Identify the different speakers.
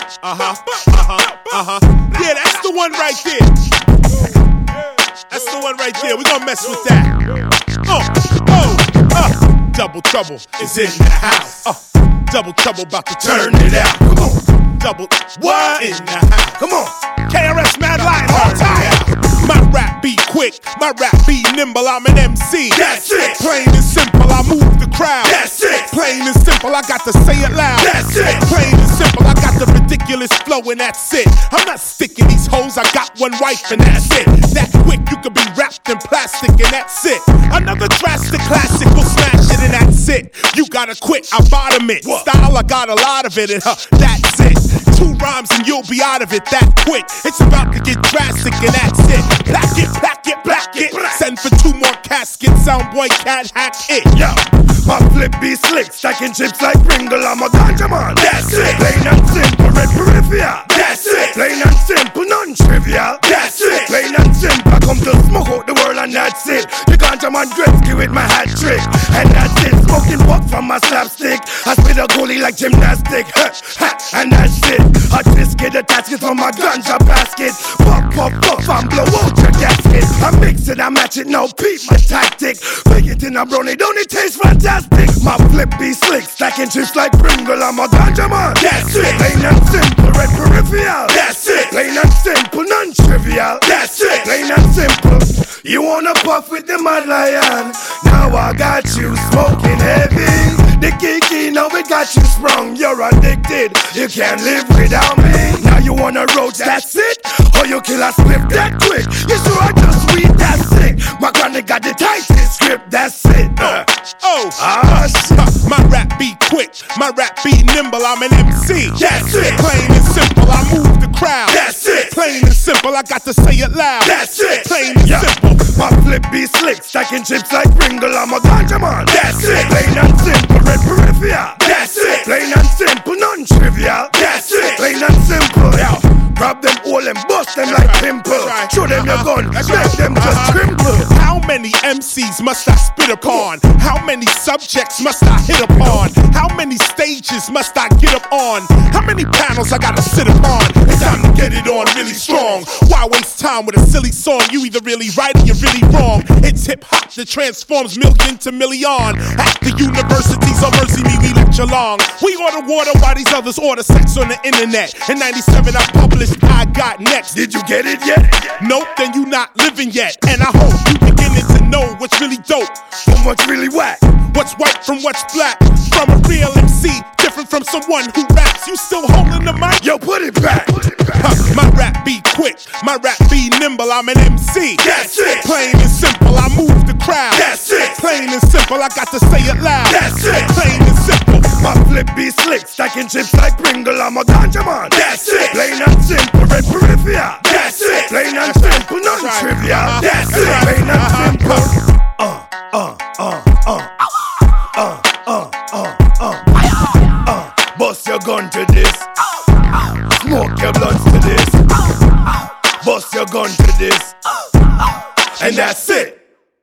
Speaker 1: Yeah, that's the one right there. That's the one right there. We gonna mess with that. Double trouble is in the house. Double trouble about to turn it out. Come on. Double what in the house? Come on. KRS Mad Lion, all time. My rap be quick, my rap be nimble, I'm an MC. That's it. Plain and simple, I move the crowd. That's it. Plain and simple, I got to say it loud. That's it. Plain and simple, I got the ridiculous flow and that's it. I'm not sticking these hoes, I got one wife and that's it. That quick, you could be wrapped in plastic and that's it. Another drastic classic, we'll smash it and that's it. You gotta quit, I bottom it. Style, I got a lot of it and that's it. 2 rhymes and you'll be out of it that quick. It's about to get drastic and that's it. Black it, black it, black it. Send for 2 more caskets, Soundboy can't hack it.
Speaker 2: Yo, my flip be slick, stacking chips like Pringle, I'm a ganja man. That's it. Plain and simple, red peripheral. That's it. Plain and simple, non-trivial. That's it. Plain and simple, I come to smoke out the world and that's it. The ganja man Gretzky with my hat trick. And that's it, smoking buck from my slapstick. I spit a goalie like gymnastic. And that's it. I just get attached from my ganja basket. Pop, pop, pop, and blow out your gasket. I mix it, I match it, now peep my tactic. Big it in a brownie, don't it taste fantastic? My flip be slick, stacking chips like Pringle, I'm a ganja man. That's it. Plain and simple, red peripheral. That's it. Plain and simple, non-trivial. That's it. Plain and simple. You wanna puff with the Mad Lion? Now I got you smoking heavy. The kiki, now we got you sprung. You're addicted, you can't live without me. Now you wanna roach, that's it? Or you kill a split that quick? You sure I just sweet, that's sick. My granny got the tightest script, that's it.
Speaker 1: My rap be quick, my rap be nimble, I'm an MC.
Speaker 2: That's it.
Speaker 1: Plain and simple, I move the crowd.
Speaker 2: That's it.
Speaker 1: Plain and simple, I got to say it loud.
Speaker 2: That's it.
Speaker 1: Plain and simple.
Speaker 2: My flip be slick, stacking chips like Pringle, I'm a ganja man. That's it. Plain and simple, red peripheral. That's it. Plain and simple, non-trivial. That's it. Plain and simple, yeah. Grab them all and bust them like pimple. Show them your gun, make them just trimble.
Speaker 1: How many MCs must I spit upon? How many subjects must I hit upon? How many stages must I get up on? How many panels I gotta sit upon? It's time to get it on really strong. Why waste time with a silly song? You either really right or you're really wrong. It's hip hop that transforms million to million. At the universities of Mercy Me, we lecture long. We order water while these others order sex on the internet. In 97 I published I Got Next.
Speaker 2: Did you get it yet?
Speaker 1: Nope, then you not living yet. And I hope you beginning to know what's really dope
Speaker 2: from what's really whack.
Speaker 1: What's white from what's black. From a real MC, different from someone who raps. You still holding the mic?
Speaker 2: Yo, put it back.
Speaker 1: My rap be quick, my rap be nimble, I'm an MC.
Speaker 2: That's it.
Speaker 1: Plain and simple, I move the crowd.
Speaker 2: That's it.
Speaker 1: Plain and simple, I got to say it loud.
Speaker 2: That's it.
Speaker 1: Plain and simple.
Speaker 2: My flip be slick, stacking chips like Pringle, I'm a ganja man. That's it. Plain and simple, red peripheral. That's it. Plain and simple, non-trivial. That's it. Plain and simple. Bust your gun to this. Smoke your blunts to this. Bust your gun to this. And that's it.